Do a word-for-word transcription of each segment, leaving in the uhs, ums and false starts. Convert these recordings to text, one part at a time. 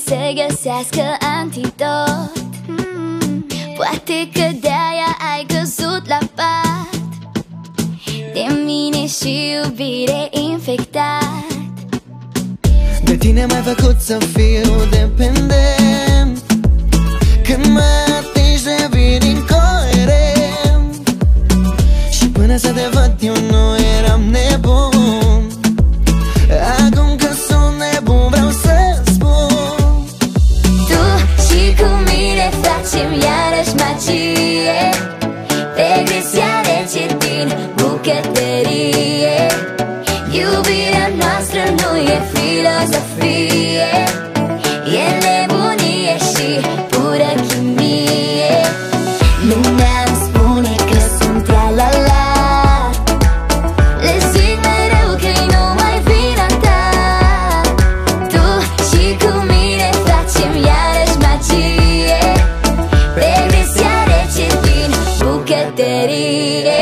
să găsească antidot. mm. Poate că de-aia ai căzut la pat, de mine și iubire infectat. De tine m-ai făcut să fiu dependent, când mă atingi devin incoerent. Și până să te văd eu nu eram nebun, acum că sunt nebun vreau să spun. Tu și cu mine facem iarăși magie, regresia rece din bucătărie. Iubirea noastră nu e filozofie, e nebunie și pură chimie. Lumea îmi spune că sunt tra-la-la, le zic mereu că-i numai vina ta. Tu și cu mine facem iarăși magie, regresia rece din bucătărie.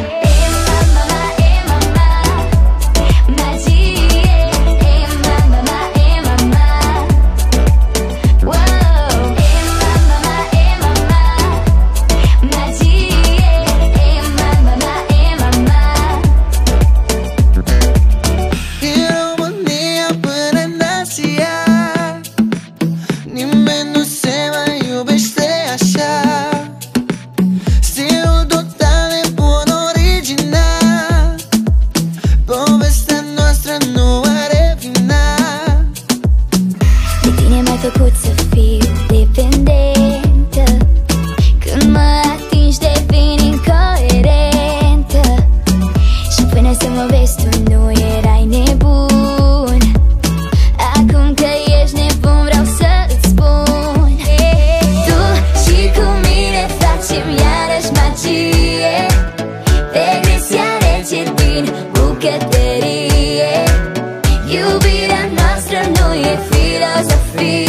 Nimeni nu se mai iubește așa, stilul total nebun original. Povestea noastră nu are final. De tine m-ai făcut să fiu dependentă, când mă atingi devin incoerentă. Și până să mă vezi tu nu erai nebun, acum că ești nebun vreau să-ți spun. Tu și cu mine facem iarăși magie, regresia rece din bucătărie. Iubirea noastră nu e filozofie,